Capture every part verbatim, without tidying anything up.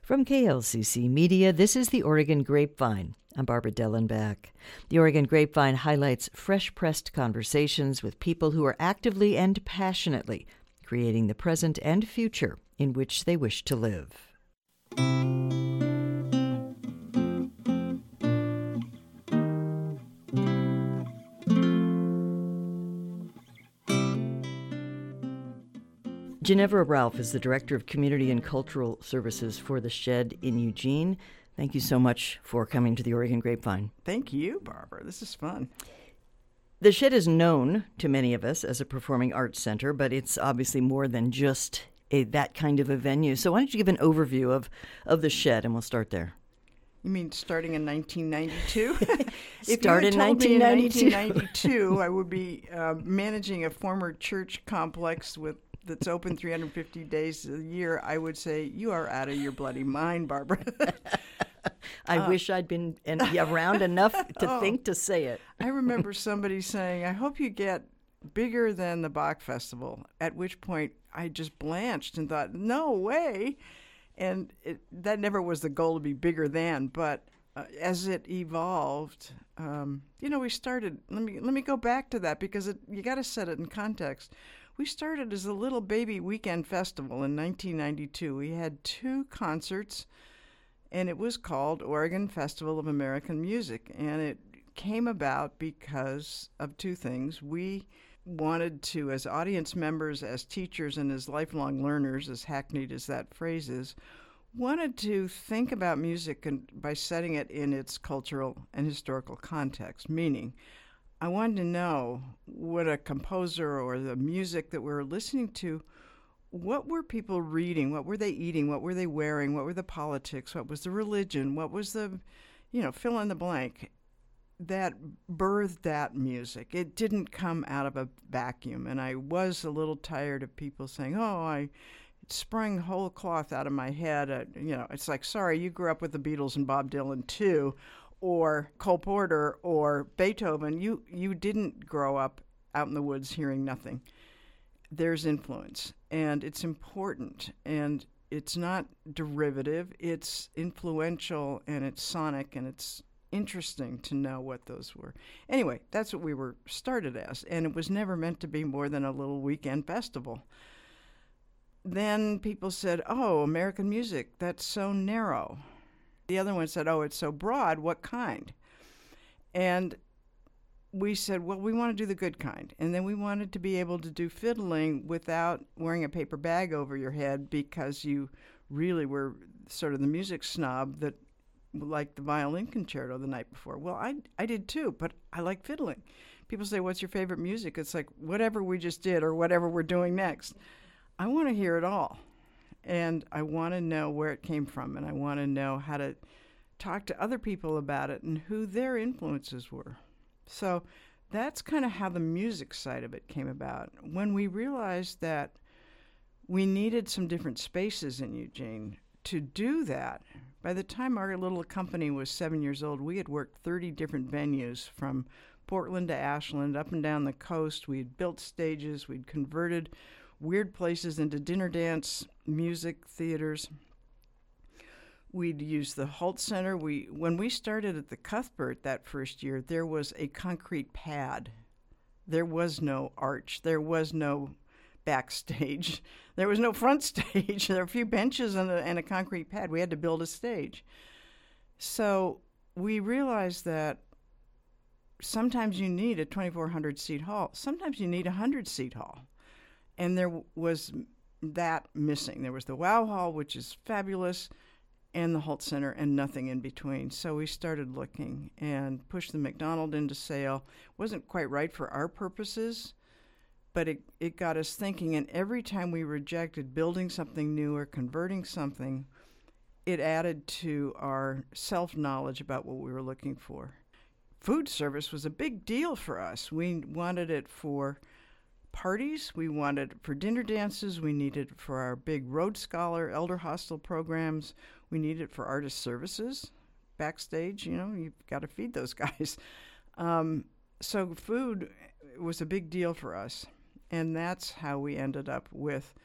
From K L C C Media, this is the Oregon Grapevine. I'm Barbara Dellenbach. The Oregon Grapevine highlights fresh-pressed conversations with people who are actively and passionately creating the present and future in which they wish to live. Ginevra Ralph is the Director of Community and Cultural Services for The Shed in Eugene. Thank you so much for coming to the Oregon Grapevine. Thank you, Barbara. This is fun. The Shed is known to many of us as a performing arts center, but it's obviously more than just a, that kind of a venue. So why don't you give an overview of, of The Shed, and we'll start there. You mean starting in nineteen ninety-two? If Start you in told nineteen ninety-two. Me in nineteen ninety-two, I would be uh, managing a former church complex with that's open three hundred fifty days a year. I would say, you are out of your bloody mind, Barbara. I uh, wish I'd been en- around enough to oh, think to say it. I remember somebody saying, I hope you get bigger than the Bach Festival, at which point I just blanched and thought, no way. And it, that never was the goal to be bigger than, but uh, as it evolved, um, you know, we started, let me let me go back to that because it, you got to set it in context. We started as a little baby weekend festival in nineteen ninety-two. We had two concerts, and it was called Oregon Festival of American Music, and it came about because of two things. We wanted to, as audience members, as teachers, and as lifelong learners, as hackneyed as that phrase is, wanted to think about music and by setting it in its cultural and historical context, meaning I wanted to know what a composer or the music that we were listening to, what were people reading, what were they eating, what were they wearing, what were the politics, what was the religion, what was the, you know, fill in the blank. That birthed that music. It didn't come out of a vacuum, and I was a little tired of people saying, oh, I sprung whole cloth out of my head. Uh, you know, it's like, sorry, you grew up with the Beatles and Bob Dylan too, or Cole Porter or Beethoven. You, you didn't grow up out in the woods hearing nothing. There's influence, and it's important, and it's not derivative. It's influential, and it's sonic, and it's interesting to know what those were. Anyway, that's what we were started as, and it was never meant to be more than a little weekend festival. Then people said, oh, American music, that's so narrow. The other one said, oh, it's so broad, what kind? And we said, well, we want to do the good kind. And then we wanted to be able to do fiddling without wearing a paper bag over your head because you really were sort of the music snob that like the violin concerto the night before. Well, I I did too, but I like fiddling. People say, what's your favorite music? It's like, whatever we just did or whatever we're doing next. I want to hear it all. And I want to know where it came from, and I want to know how to talk to other people about it and who their influences were. So that's kind of how the music side of it came about. When we realized that we needed some different spaces in Eugene to do that, by the time our little company was seven years old, we had worked thirty different venues from Portland to Ashland, up and down the coast. We had built stages. We'd converted weird places into dinner dance, music, theaters. We'd use the Holt Center. We when we started at the Cuthbert that first year, there was a concrete pad. There was no arch. There was no backstage. There was no front stage. There were a few benches and a, and a concrete pad. We had to build a stage. So we realized that sometimes you need a twenty-four hundred seat hall. Sometimes you need a one hundred seat hall. And there was that missing. There was the Wow Hall, which is fabulous, and the Holt Center, and nothing in between. So we started looking and pushed the McDonald into sale. Wasn't quite right for our purposes, but it, it got us thinking. And every time we rejected building something new or converting something, it added to our self-knowledge about what we were looking for. Food service was a big deal for us. We wanted it for parties, we wanted it for dinner dances, we needed it for our big Road Scholar, Elder Hostel programs, we needed it for artist services. Backstage, you know, you've got to feed those guys. Um, so food was a big deal for us, and that's how we ended up with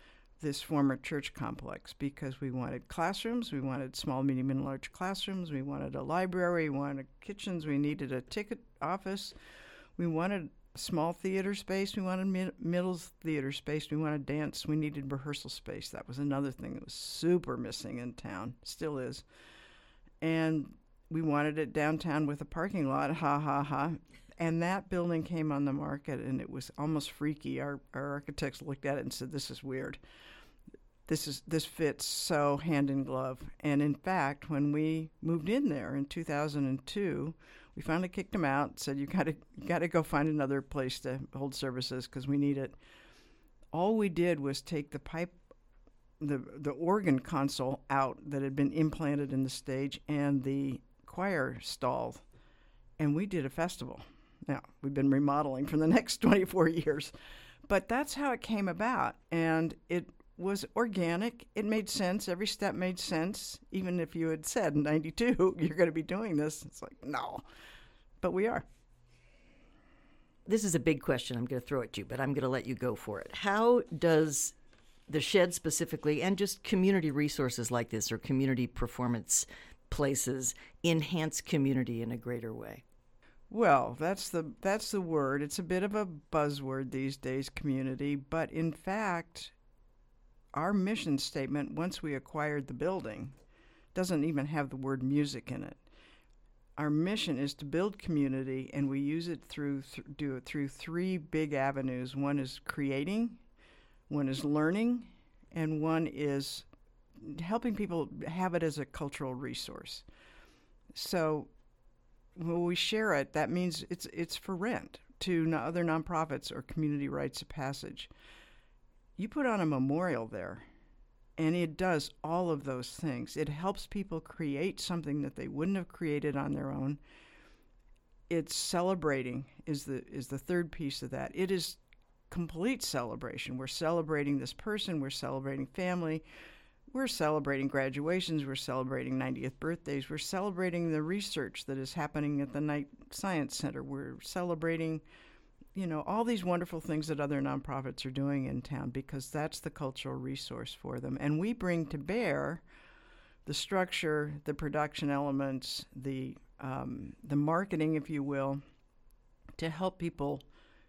this former church complex because we wanted classrooms, we wanted small, medium, and large classrooms, we wanted a library, we wanted kitchens, we needed a ticket office, we wanted small theater space, we wanted mid- middle theater space, we wanted dance, we needed rehearsal space. That was another thing that was super missing in town, still is. And we wanted it downtown with a parking lot, ha, ha, ha. And that building came on the market, and it was almost freaky. Our, our architects looked at it and said, this is weird. This is this fits so hand in glove. And in fact, when we moved in there in two thousand two, we finally kicked them out, said, you got to got to go find another place to hold services because we need it. All we did was take the pipe, the the organ console out that had been implanted in the stage and the choir stall, and we did a festival. Now, we've been remodeling for the next twenty-four years, but that's how it came about, and it was organic. It made sense. Every step made sense. Even if you had said in ninety-two, you're going to be doing this, it's like, no, but we are. This is a big question I'm going to throw at you, but I'm going to let you go for it. How does the Shed specifically, and just community resources like this or community performance places, enhance community in a greater way? Well, that's the that's the word. It's a bit of a buzzword these days, community, but in fact, our mission statement, once we acquired the building, doesn't even have the word music in it. Our mission is to build community, and we use it through th- do it through three big avenues. One is creating, one is learning, and one is helping people have it as a cultural resource. So when we share it, that means it's it's for rent to no other nonprofits or community rites of passage. You put on a memorial there, and it does all of those things. It helps people create something that they wouldn't have created on their own. It's celebrating is the is the third piece of that. It is complete celebration. We're celebrating this person. We're celebrating family. We're celebrating graduations. We're celebrating ninetieth birthdays. We're celebrating the research that is happening at the Knight Science Center. We're celebrating, you know, all these wonderful things that other nonprofits are doing in town because that's the cultural resource for them. And we bring to bear the structure, the production elements, the um, the marketing, if you will, to help people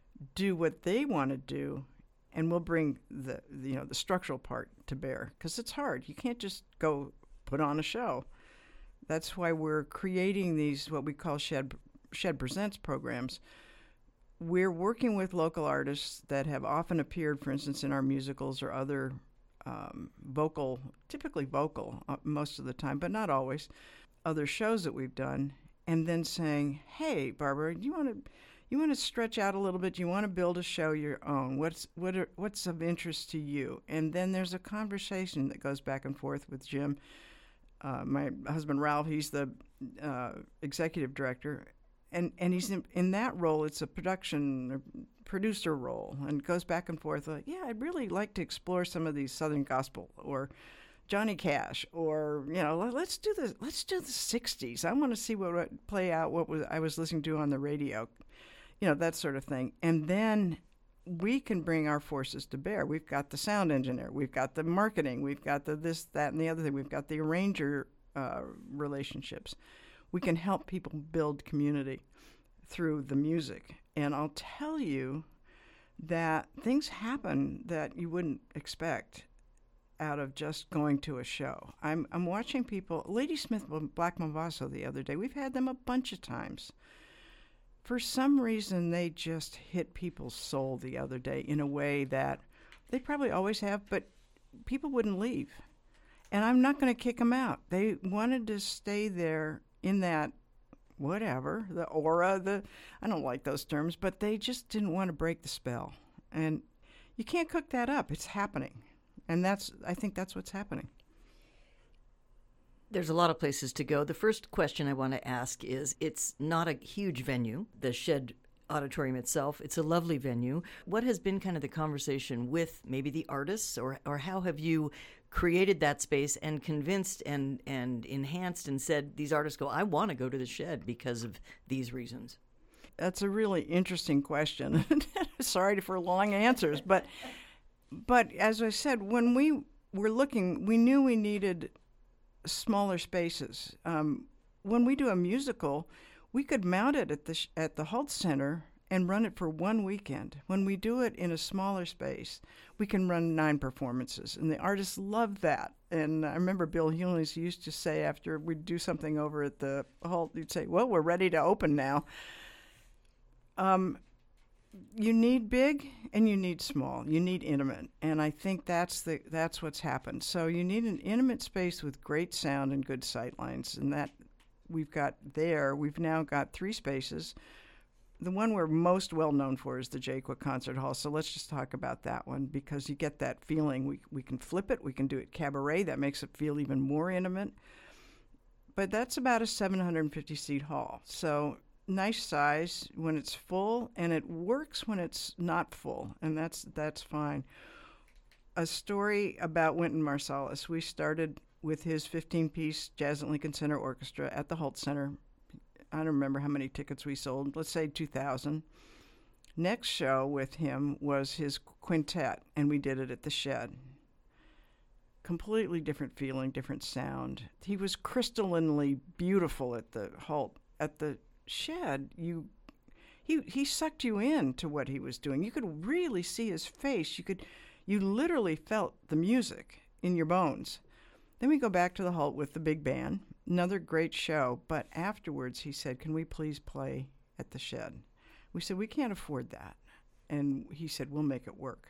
do what they want to do. And we'll bring the, the you know the structural part to bear because it's hard. You can't just go put on a show. That's why we're creating these what we call Shed Shed Presents programs. We're working with local artists that have often appeared, for instance, in our musicals or other um, vocal, typically vocal uh, most of the time, but not always, other shows that we've done, and then saying, "Hey, Barbara, do you want to?" You want to stretch out a little bit. You want to build a show your own. What's what are, what's of interest to you? And then there's a conversation that goes back and forth with Jim, uh, my husband Ralph. He's the uh, executive director, and and he's in, in that role. It's a production or producer role, and goes back and forth. Like, yeah, I'd really like to explore some of these Southern gospel or Johnny Cash, or you know, let's do the let's do the sixties. I want to see what would play out. What was I was listening to on the radio. You know, that sort of thing. And then we can bring our forces to bear. We've got the sound engineer. We've got the marketing. We've got the this, that, and the other thing. We've got the arranger uh, relationships. We can help people build community through the music. And I'll tell you that things happen that you wouldn't expect out of just going to a show. I'm, I'm watching people. Ladysmith Black Mambazo the other day, we've had them a bunch of times. For some reason, they just hit people's soul the other day in a way that they probably always have, but people wouldn't leave. And I'm not going to kick them out. They wanted to stay there in that whatever, the aura, the I don't like those terms, but they just didn't want to break the spell. And you can't cook that up. It's happening. And that's I think that's what's happening. There's a lot of places to go. The first question I want to ask is, it's not a huge venue, the Shed Auditorium itself. It's a lovely venue. What has been kind of the conversation with maybe the artists, or, or how have you created that space and convinced and, and enhanced and said, these artists go, I want to go to the Shed because of these reasons? That's a really interesting question. Sorry for long answers, but but as I said, when we were looking, we knew we needed smaller spaces. Um, when we do a musical, we could mount it at the sh- at the Holt Center and run it for one weekend. When we do it in a smaller space, we can run nine performances, and the artists love that. And I remember Bill Hewlins used to say after we'd do something over at the Holt, he'd say, well, we're ready to open now. Um, you need big and you need small. You need intimate. And I think that's the that's what's happened. So you need an intimate space with great sound and good sight lines. And that we've got there. We've now got three spaces. The one we're most well known for is the Jaqua Concert Hall. So let's just talk about that one because you get that feeling. We we can flip it. We can do it cabaret. That makes it feel even more intimate. But that's about a seven hundred fifty seat hall. So nice size when it's full, and it works when it's not full, and that's that's fine. A story about Wynton Marsalis. We started with his fifteen-piece Jazz at Lincoln Center Orchestra at the Holt Center. I don't remember how many tickets we sold. Let's say two thousand. Next show with him was his quintet, and we did it at the Shed. Completely different feeling, different sound. He was crystallinely beautiful at the Holt. At the Shed, you he he sucked you in to what he was doing. You could really see his face. You could you literally felt the music in your bones. Then we go back to the Holt with the big band. Another great show, but afterwards he said, "Can we please play at the Shed?" We said, "We can't afford that." And he said, "We'll make it work."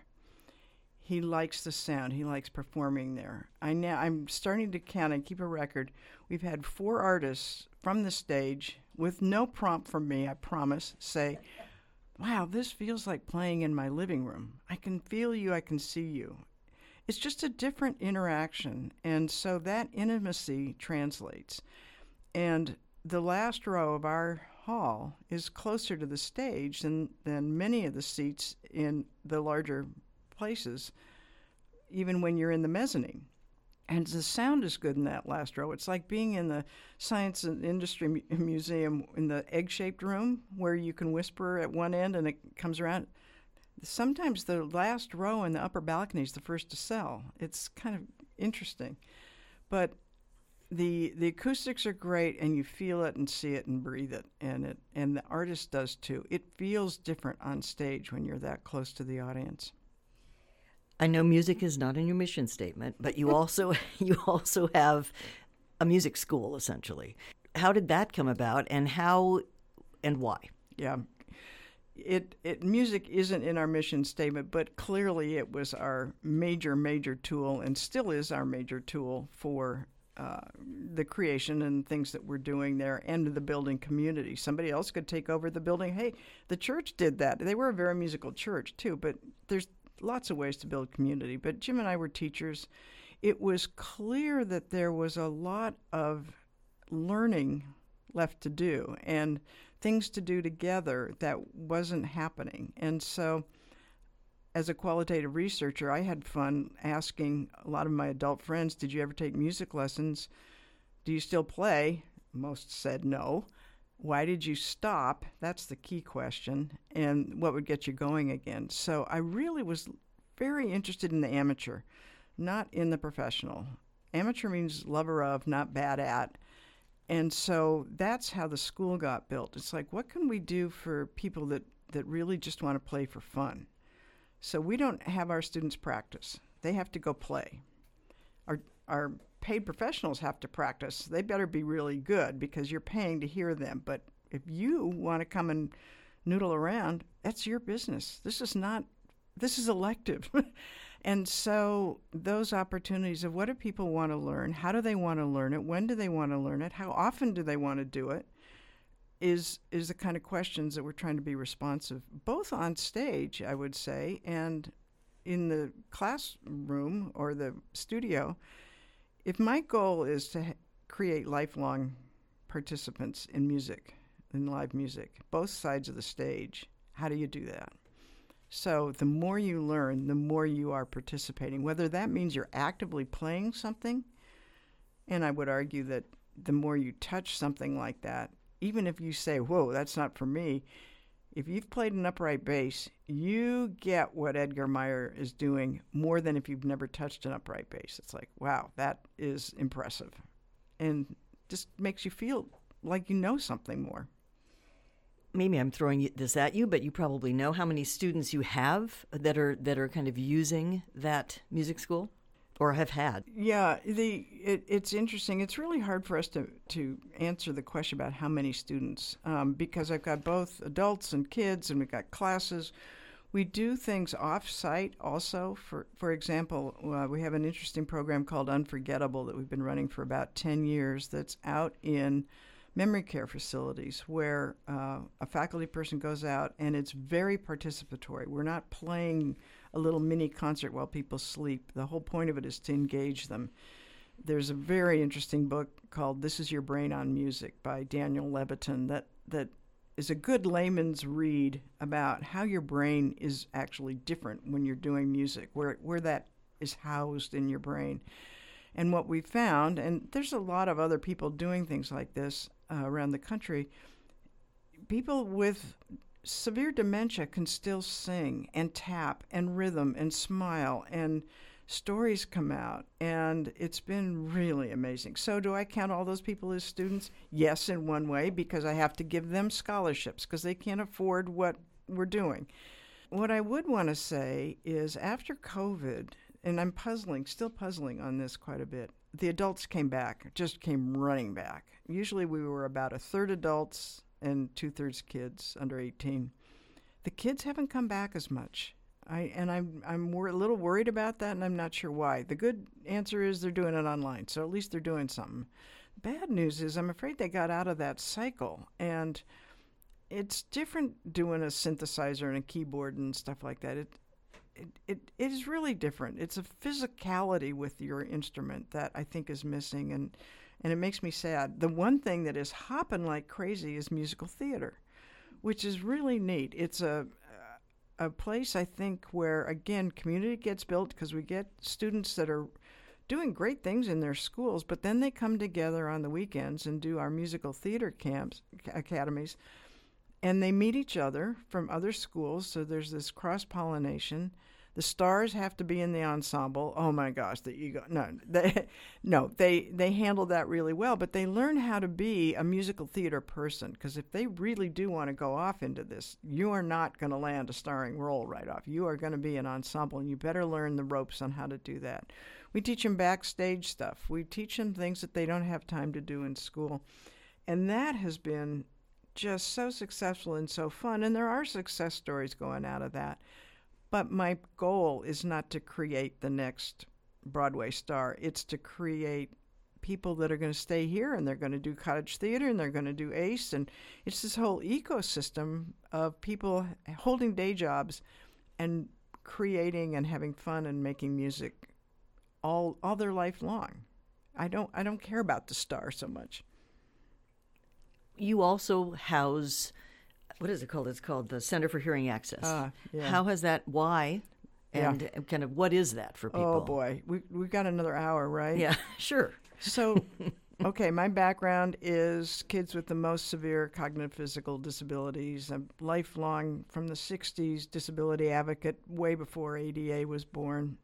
He likes the sound. He likes performing there. I now I'm starting to count and keep a record. We've had four artists from the stage with no prompt from me, I promise, say, "Wow, this feels like playing in my living room. I can feel you, I can see you." It's just a different interaction, and so that intimacy translates. And the last row of our hall is closer to the stage than, than many of the seats in the larger places, even when you're in the mezzanine. And the sound is good in that last row. It's like being in the Science and Industry Mu- Museum in the egg-shaped room where you can whisper at one end and it comes around. Sometimes the last row in the upper balcony is the first to sell. It's kind of interesting. But the the acoustics are great, and you feel it and see it and breathe it, and it and the artist does too. It feels different on stage when you're that close to the audience. I know music is not in your mission statement, but you also you also have a music school, essentially. How did that come about, and how and why? Yeah. It it music isn't in our mission statement, but clearly it was our major, major tool and still is our major tool for uh, the creation and things that we're doing there and the building community. Somebody else could take over the building. Hey, the church did that. They were a very musical church, too, but there's lots of ways to build community. But Jim and I were teachers. It was clear that there was a lot of learning left to do and things to do together that wasn't happening. And so as a qualitative researcher, I had fun asking a lot of my adult friends, did you ever take music lessons? Do you still play? Most said no. Why did you stop? That's the key question. And what would get you going again? So I really was very interested in the amateur, not in the professional. Amateur means lover of, not bad at. And so that's how the school got built. It's like, what can we do for people that, that really just want to play for fun? So we don't have our students practice. They have to go play. Our our paid professionals have to practice. They better be really good because you're paying to hear them. But if you want to come and noodle around, that's your business. This is not, this is elective. And so those opportunities of what do people want to learn? How do they want to learn it? When do they want to learn it? How often do they want to do it? Is is the kind of questions that we're trying to be responsive, both on stage, I would say, and in the classroom or the studio. If my goal is to ha- create lifelong participants in music, in live music, both sides of the stage, how do you do that? So the more you learn, the more you are participating, whether that means you're actively playing something. And I would argue that the more you touch something like that, even if you say, whoa, that's not for me, If you've played an upright bass, you get what Edgar Meyer is doing more than if you've never touched an upright bass. It's like, wow, that is impressive. And just makes you feel like you know something more. Maybe I'm throwing this at you, but you probably know how many students you have that are that are kind of using that music school or have had. Yeah, the it, it's interesting. It's really hard for us to, to answer the question about how many students um, because I've got both adults and kids, and we've got classes. We do things off-site also. For, for example, uh, we have an interesting program called Unforgettable that we've been running for about ten years that's out in memory care facilities where uh, a faculty person goes out, and it's very participatory. We're not playing a little mini concert while people sleep. The whole point of it is to engage them. There's a very interesting book called This Is Your Brain on Music by Daniel Levitin that, that is a good layman's read about how your brain is actually different when you're doing music, where, where that is housed in your brain. And what we found, and there's a lot of other people doing things like this uh, around the country, people with severe dementia can still sing and tap and rhythm and smile, and stories come out, and it's been really amazing. So do I count all those people as students? Yes, in one way, because I have to give them scholarships because they can't afford what we're doing. What I would want to say is after COVID, and I'm puzzling, still puzzling on this quite a bit, the adults came back, just came running back. Usually we were about a third adults and two-thirds kids under eighteen. The kids haven't come back as much. I and I'm I'm wor- a little worried about that, and I'm not sure why. The good answer is they're doing it online, so at least they're doing something. Bad news is I'm afraid they got out of that cycle, and it's different doing a synthesizer and a keyboard and stuff like that. It It, it it is really different. It's a physicality with your instrument that I think is missing, and, and it makes me sad. The one thing that is hopping like crazy is musical theater, which is really neat. It's a a place, I think, where, again, community gets built because we get students that are doing great things in their schools, but then they come together on the weekends and do our musical theater camps, academies, and they meet each other from other schools, so there's this cross-pollination. The stars have to be in the ensemble. Oh my gosh, the ego. No, they, no, they they handle that really well, but they learn how to be a musical theater person, because if they really do want to go off into this, you are not going to land a starring role right off. You are going to be an ensemble, and you better learn the ropes on how to do that. We teach them backstage stuff. We teach them things that they don't have time to do in school, and that has been just so successful and so fun, and there are success stories going out of that. But my goal is not to create the next Broadway star. It's to create people that are going to stay here, and they're going to do cottage theater, and they're going to do ACE, and it's this whole ecosystem of people holding day jobs and creating and having fun and making music all all their life long. I don't I don't care about the star so much. You also house, what is it called? It's called the Center for Hearing Access. Uh, yeah. How has that, why, and Yeah. kind of what is that for people? Oh, boy. We, we've got another hour, right? Yeah, sure. So, okay, my background is kids with the most severe cognitive physical disabilities. I'm lifelong, from the sixties, disability advocate, way before A D A was born.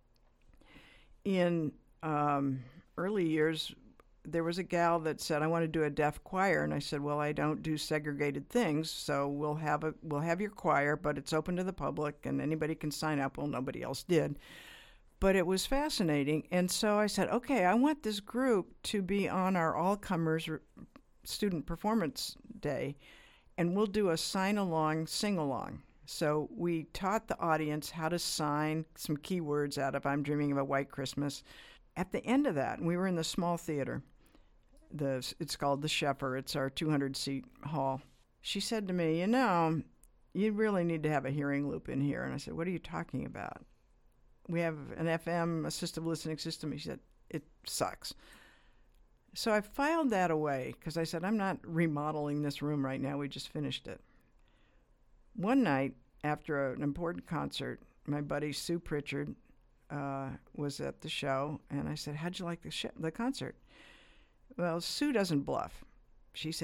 In um, early years, there was a gal that said, I want to do a deaf choir. And I said, well, I don't do segregated things, so we'll have a we'll have your choir, but it's open to the public and anybody can sign up. Well, nobody else did. But it was fascinating. And so I said, okay, I want this group to be on our all-comers student performance day, and we'll do a sign-along, sing-along. So we taught the audience how to sign some keywords out of I'm Dreaming of a White Christmas. At the end of that, we were in the small theater. The, it's called the Sheffer. It's our two hundred seat hall. She said to me, you know, you really need to have a hearing loop in here. And I said, what are you talking about? We have an F M assistive listening system. She said, it sucks. So I filed that away because I said, I'm not remodeling this room right now. We just finished it. One night after an important concert, my buddy Sue Pritchard uh, was at the show, and I said, how'd you like the sh- the concert? Well, Sue doesn't bluff. She said,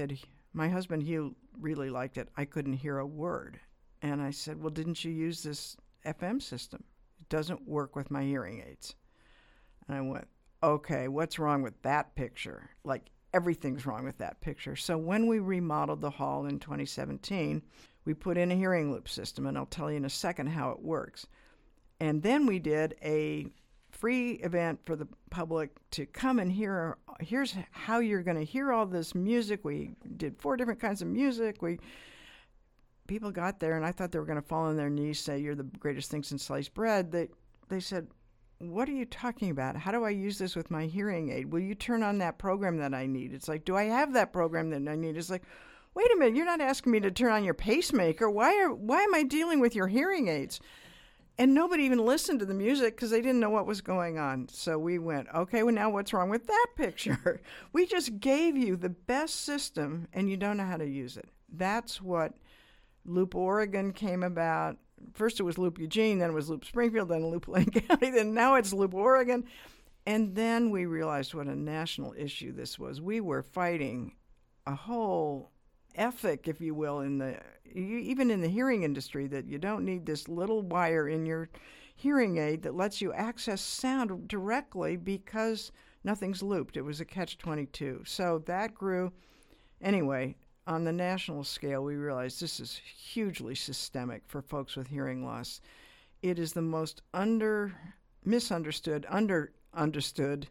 My husband, he really liked it. I couldn't hear a word. And I said, well, didn't you use this F M system? It doesn't work with my hearing aids. And I went, okay, what's wrong with that picture? Like, everything's wrong with that picture. So when we remodeled the hall in twenty seventeen, we put in a hearing loop system, and I'll tell you in a second how it works. And then we did a free event for the public to come and hear. Here's how you're going to hear all this music. We did four different kinds of music. We people got there, and I thought they were going to fall on their knees, say, you're the greatest thing since sliced bread. They, they said, what are you talking about? How do I use this with my hearing aid? Will you turn on that program that I need? It's like, do I have that program that I need? It's like, wait a minute, you're not asking me to turn on your pacemaker. Why are why am I dealing with your hearing aids? And nobody even listened to the music because they didn't know what was going on. So we went, okay, well, now what's wrong with that picture? We just gave you the best system, and you don't know how to use it. That's what Loop Oregon came about. First it was Loop Eugene, then it was Loop Springfield, then Loop Lane County, then now it's Loop Oregon. And then we realized what a national issue this was. We were fighting a whole ethic, if you will, in the even in the hearing industry, that you don't need this little wire in your hearing aid that lets you access sound directly because nothing's looped. It was a catch twenty-two. So that grew. Anyway, on the national scale, we realized this is hugely systemic for folks with hearing loss. It is the most under misunderstood, under understood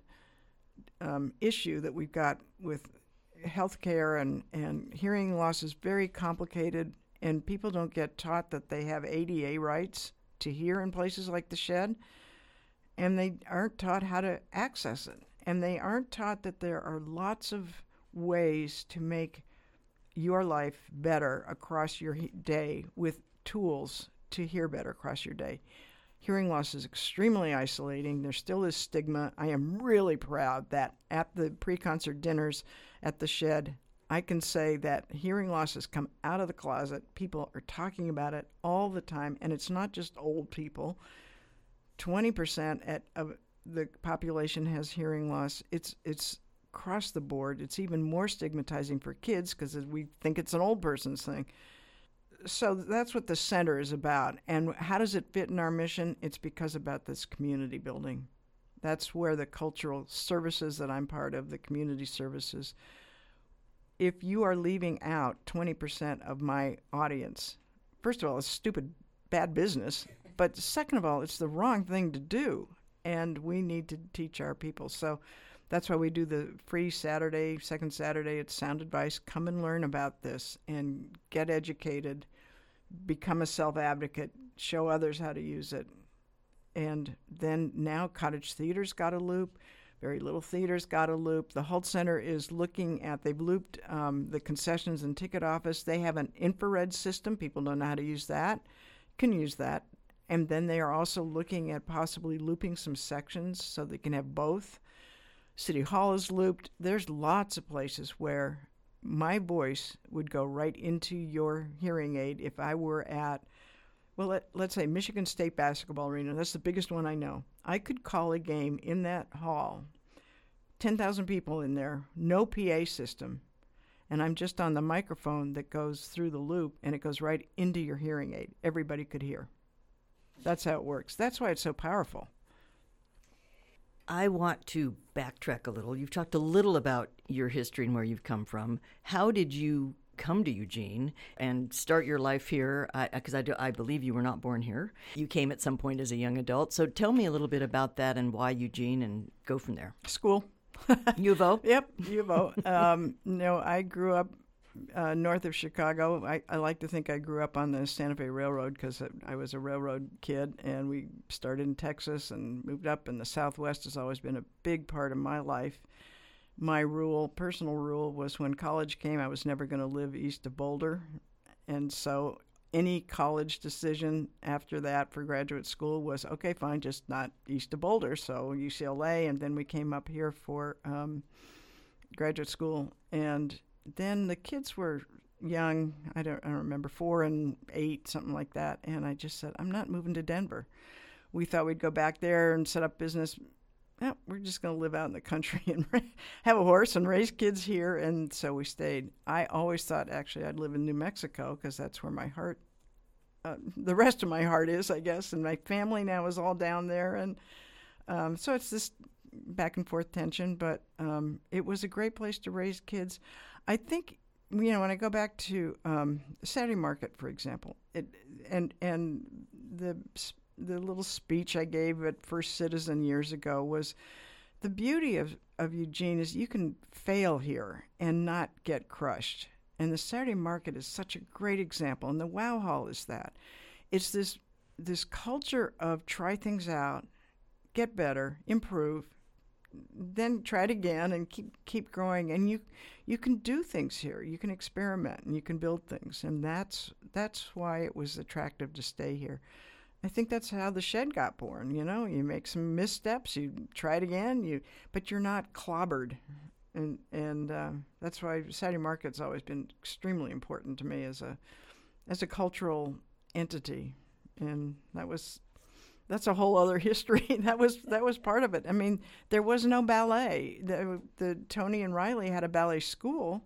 um, issue that we've got with healthcare, and, and hearing loss is very complicated, and people don't get taught that they have A D A rights to hear in places like the Shed, and they aren't taught how to access it, and they aren't taught that there are lots of ways to make your life better across your day with tools to hear better across your day. Hearing loss is extremely isolating. There still is stigma. I am really proud that at the pre-concert dinners at the Shed, I can say that hearing loss has come out of the closet. People are talking about it all the time, and it's not just old people. twenty percent at, of the population has hearing loss. It's it's across the board. It's even more stigmatizing for kids because we think it's an old person's thing. So that's what the center is about. And how does it fit in our mission? It's because about this community building. That's where the cultural services that I'm part of, the community services, if you are leaving out twenty percent of my audience, first of all, it's stupid, bad business. But second of all, it's the wrong thing to do. And we need to teach our people. So that's why we do the free Saturday, second Saturday at Sound Advice. Come and learn about this and get educated, become a self-advocate, show others how to use it. And then now Cottage Theater's got a loop. Very Little Theater's got a loop. The Hult Center is looking at, they've looped um, the concessions and ticket office. They have an infrared system. People don't know how to use that. Can use that. And then they are also looking at possibly looping some sections so they can have both. City Hall is looped. There's lots of places where my voice would go right into your hearing aid if I were at, well, let, let's say Michigan State Basketball Arena. That's the biggest one I know. I could call a game in that hall, ten thousand people in there, no P A system, and I'm just on the microphone that goes through the loop, and it goes right into your hearing aid. Everybody could hear. That's how it works. That's why it's so powerful. I want to backtrack a little. You've talked a little about your history and where you've come from. How did you come to Eugene and start your life here? Because I, I, do, I believe you were not born here. You came at some point as a young adult. So tell me a little bit about that and why Eugene, and go from there. School. U of O? Yep, U of O. Um, no, I grew up uh, north of Chicago. I, I like to think I grew up on the Santa Fe Railroad because I was a railroad kid, and we started in Texas and moved up, and the Southwest has always been a big part of my life. My rule, personal rule, was when college came, I was never going to live east of Boulder, and so any college decision after that for graduate school was, okay, fine, just not east of Boulder, so U C L A, and then we came up here for um, graduate school, and then the kids were young. I don't, I don't remember, four and eight, something like that. And I just said, I'm not moving to Denver. We thought we'd go back there and set up business oh, we're just going to live out in the country and have a horse and raise kids here. And so we stayed. I always thought, actually, I'd live in New Mexico because that's where my heart, uh, the rest of my heart is, I guess. And my family now is all down there. And um, so it's this back and forth tension. But um, it was a great place to raise kids. I think, you know, when I go back to um, Saturday Market, for example, it and and the the little speech I gave at First Citizen years ago was the beauty of, of Eugene is you can fail here and not get crushed. And the Saturday Market is such a great example. And the Wow Hall is that. It's this this culture of try things out, get better, improve, then try it again and keep keep growing. And you you can do things here. You can experiment and you can build things. And that's that's why it was attractive to stay here. I think that's how the Shed got born. You know, you make some missteps, you try it again, you but you're not clobbered, and and uh, that's why Saturday Market's always been extremely important to me as a as a cultural entity, and that was that's a whole other history. that was that was part of it. I mean, there was no ballet. The, the Tony and Riley had a ballet school.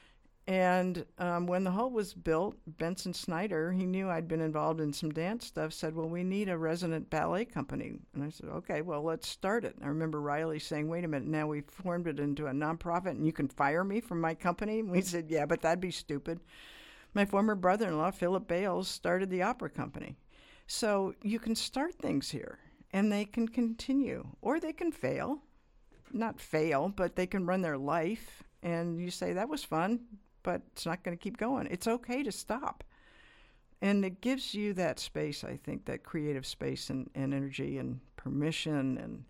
And um, when the Hall was built, Benson Snyder, he knew I'd been involved in some dance stuff, said, well, we need a resident ballet company. And I said, okay, well, let's start it. And I remember Riley saying, wait a minute, now we've formed it into a nonprofit and you can fire me from my company? And we said, yeah, but that'd be stupid. My former brother-in-law, Philip Bales, started the opera company. So you can start things here and they can continue, or they can fail. Not fail, but they can run their life. And you say, that was fun, but it's not going to keep going. It's okay to stop. And it gives you that space, I think, that creative space and, and energy and permission. And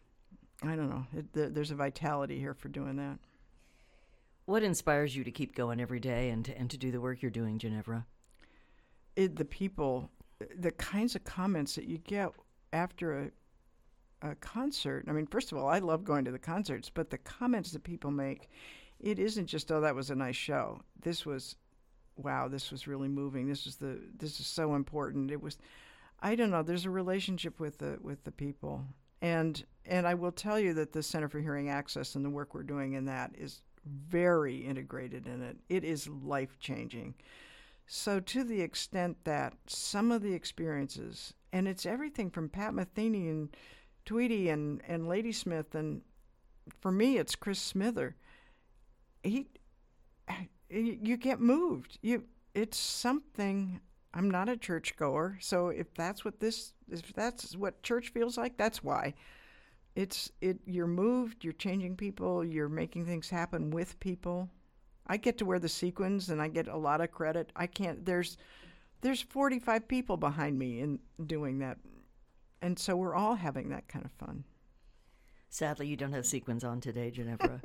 I don't know, it, th- there's a vitality here for doing that. What inspires you to keep going every day and to, and to do the work you're doing, Ginevra? It, the people, the kinds of comments that you get after a, a concert. I mean, first of all, I love going to the concerts, but the comments that people make, it isn't just, oh, that was a nice show. This was, wow, this was really moving. This is the, this is so important. It was, I don't know. There's a relationship with the with the people, and and I will tell you that the Center for Hearing Access and the work we're doing in that is very integrated in it. It is life changing. So to the extent that some of the experiences, and it's everything from Pat Metheny and Tweety and and Ladysmith, and for me, it's Chris Smither. He, you get moved. You, it's something. I'm not a churchgoer, so if that's what this, if that's what church feels like, that's why. It's it. You're moved. You're changing people. You're making things happen with people. I get to wear the sequins, and I get a lot of credit. I can't. There's, there's forty-five people behind me in doing that, and so we're all having that kind of fun. Sadly, you don't have sequins on today, Ginevra.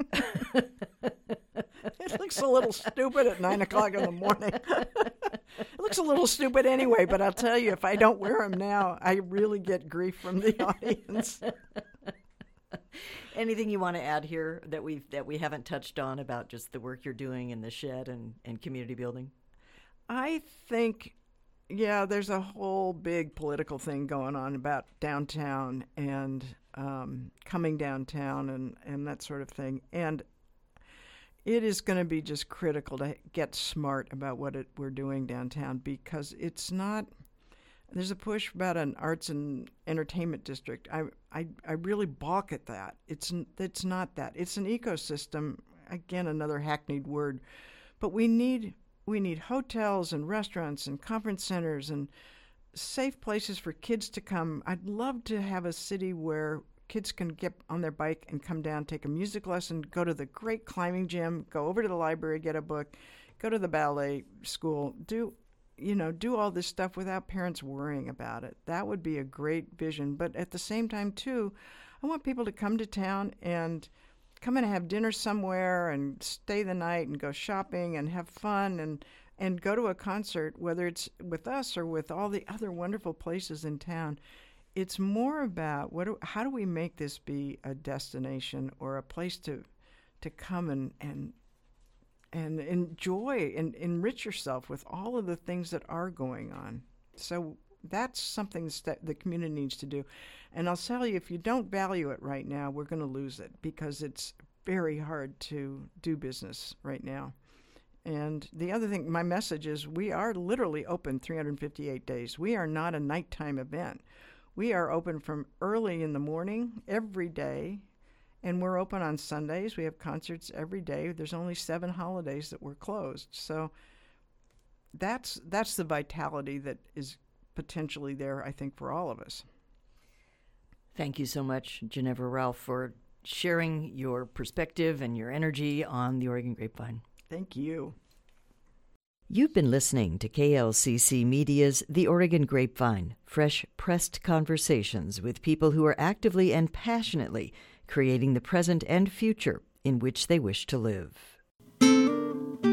It looks a little stupid at nine o'clock in the morning. It looks a little stupid anyway, but I'll tell you, if I don't wear them now, I really get grief from the audience. Anything you want to add here that we that we haven't touched on about just the work you're doing in the Shed and, and community building? I think, yeah, there's a whole big political thing going on about downtown and um, coming downtown and, and that sort of thing. And it is going to be just critical to get smart about what it, we're doing downtown, because it's not, there's a push about an arts and entertainment district. I, I, I really balk at that. It's, it's not that. It's an ecosystem, again, another hackneyed word, but we need, we need hotels and restaurants and conference centers and safe places for kids to come. I'd love to have a city where kids can get on their bike and come down, take a music lesson, go to the great climbing gym, go over to the library, get a book, go to the ballet school, do, you know, do all this stuff without parents worrying about it. That would be a great vision. But at the same time, too, I want people to come to town and come and have dinner somewhere and stay the night and go shopping and have fun and, and go to a concert, whether it's with us or with all the other wonderful places in town. It's more about what do, how do we make this be a destination or a place to to come and and and enjoy and enrich yourself with all of the things that are going on. So that's something that the community needs to do. And I'll tell you, if you don't value it right now, we're going to lose it, because it's very hard to do business right now. And the other thing, my message is, we are literally open three hundred fifty-eight days. We are not a nighttime event. We are open from early in the morning every day, and we're open on Sundays. We have concerts every day. There's only seven holidays that we're closed. So that's that's the vitality that is potentially there, I think, for all of us. Thank you so much, Ginevra Ralph, for sharing your perspective and your energy on the Oregon Grapevine. Thank you. You've been listening to K L C C Media's The Oregon Grapevine, fresh pressed conversations with people who are actively and passionately creating the present and future in which they wish to live.